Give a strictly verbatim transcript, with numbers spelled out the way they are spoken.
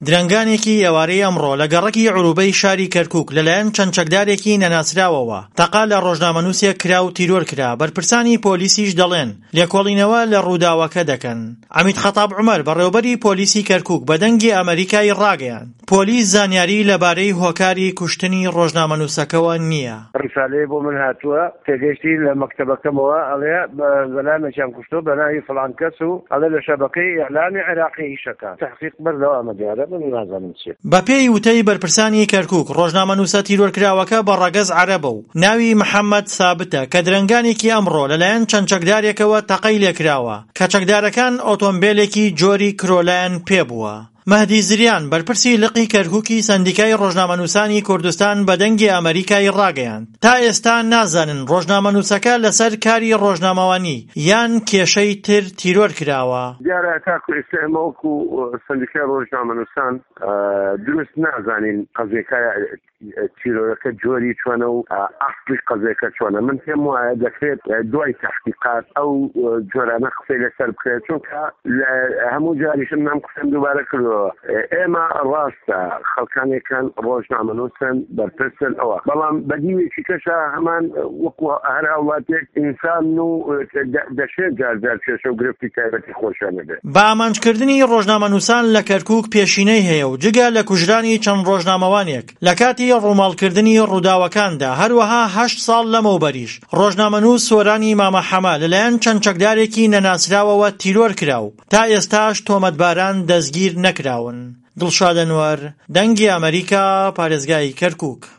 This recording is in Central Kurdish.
درەنگانێکی ئێوارەی ئەمڕۆ لە گەڕەکی عروبەی شاری کەرکووک لەلایەن چەند چەکدارێکی نەناسراوەوە تەقا لە ڕۆژنامەنووسێک کرا و تیرۆر کرا. بەرپرسانی پۆلیسیش دەڵێن لێکۆڵینەوە لە ڕووداوەکە دەکەن. عەمید خەتاب عومەر بەڕێوەبەری پۆلیسی کەرکووک بە دەنگی ئەمریکای ڕاگەیاند پۆلیس زانیاری لەبارەی هۆکاری کوشتنی ڕۆژنامەنووسەکەوە نییە. ڕسالەیە بۆ من هاتووە تێگەشتی لە مەکتەبەکەمەوە ئەڵێ بەلامێکیان کوشتۆ بەناوی فڵان کەس و ئەڵێ لە شەبەکەی ئیعلامی عێراقی ئیشەکە تەحقیق بەردەوام ئەمە دیارە من نازانم چێت. بە پێی وتەی بەرپرسانی کەرکووک ڕۆژنامەنووسە تیرۆرکراوەکە بە ڕەگەز عەرەبە و ناوی محەممەد سابتە کە درەنگانێکی ئەمڕۆ لەلایەن چەند چەکدارێکەوە تەقەی لێکراوە کە چەکدارەکان ئۆتۆمبیلێکی جۆری کرۆلایەن پێبووە. مەهدی زریان بەرپرسی لقی کەرکووکی سەندیکای ڕۆژنامەنووسانی کوردستان بە دەنگی ئەمریکای ڕاگەیاند تا ئێستا نازانن ڕۆژنامەنووسەکە لەسەر کاری ڕۆژنامەوانی یان کێشەی تر تیرۆر کراوە. دیارە کاکو ئێستا ئێمە وەکو سەندیکای ڕۆژنامەنووسان دروست نازانین قەزێکای تیرۆرەکە جۆری چۆنە و ئەسڵی قەزێکە چۆنە. من پێم وایە دەکرێت دوای تەحقیقات ئەو جۆرانە قسەی لەسەر بکرێت چونکە هەموو جاریشم نام قسەم دووبارە کردەوە ئێمە ڕاستە خەڵکانێکان ڕۆژنامەنووسن بەرپرسن ئەوە بەڵام بەدیوێکی کەشە هەمان وەکو هەر هاوڵاتێک ئینسان و دەشێت جارجار کێشە و گرفتی تایبەتی خۆشیانە بێت. بە ئامانجکردنی ڕۆژنامەنووسان لە کەرکووک پێشینەی هەیە و جگە لە کوژرانی چەند ڕۆژنامەوانێک لە کاتی ڕووماڵکردنی ڕووداوەکاندا هەروەها هەشت ساڵ لەمەوبەریش ڕۆژنامەنووس سۆرانی مامە حەما لەلایەن چەند چەکدارێکی نەناسراوەوە تیرۆر کراو تا ئێستاش تۆمەتباران دەستگیر نەکراون. دڵشاد ئەنوەر، دەنگی ئەمریکا، پارێزگای کەرکووک.